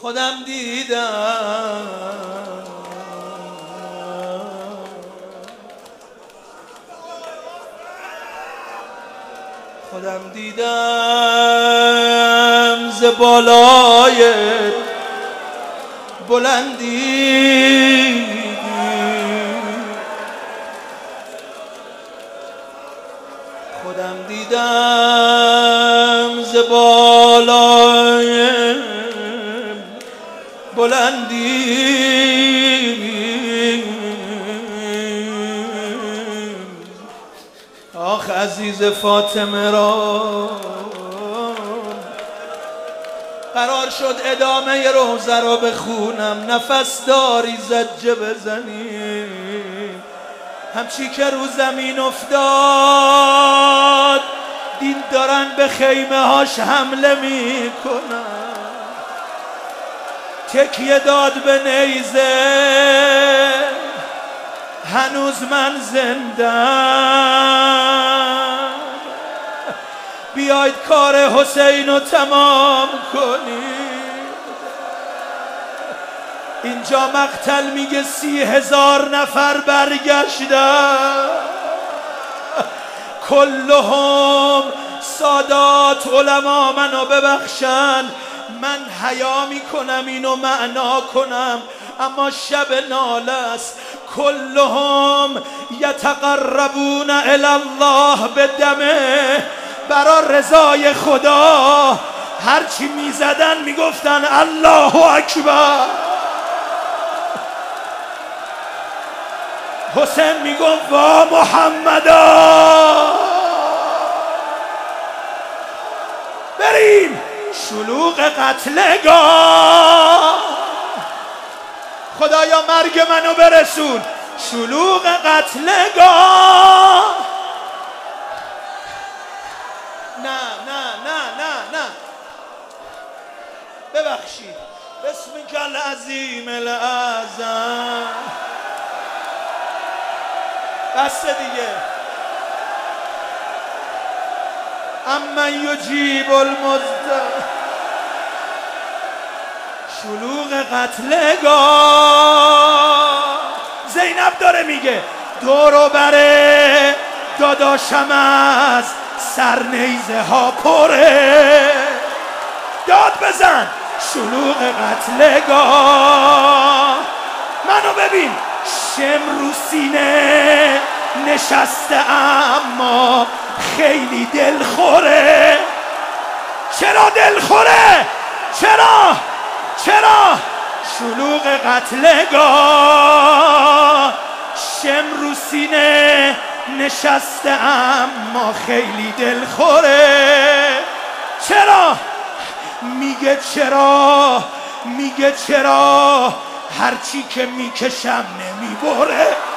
خودم دیدم ز بالای بلندی خودم دیدم ز بالای بلندی آخ عزیز فاطمه را قرار شد ادامه روزه را بخونم، نفس داری زجه بزنی، همچی که رو زمین افتاد دید دارن به خیمه هاش حمله می کنن، تکیه داد به نیزه، هنوز من زندم، بیاید کار حسین رو تمام کنید. اینجا مقتل میگه 30,000 نفر برگشتن، کلهم سادات علما منو ببخشن، من حیا میکنم اینو معنا کنم، اما شب ناله است. کلهم یتقربون الی الله بدمه، برا رضای خدا هرچی میزدن میگفتن الله اکبر. حسین میگفت وا محمدا. بریم شلوغ قتلگاه، خدایا مرگ منو برسون. شلوغ قتلگاه. نه ببخشید. بسمک العظیم الاعظم. بس دیگه. امن یجیب المضطر. شلوغ قتلگاه. زینب داره میگه دور و بره داداشم از سرنیزه ها پره، داد بزن. شلوغ قتلگاه. منو ببین شم رو سینه نشسته اما خیلی دلخوره. چرا دلخوره؟ چرا؟ شلوغ قتلگاه. شم رو سینه نشسته اما خیلی دلخوره. چرا؟ میگه چرا هرچی که میکشم نمیبره.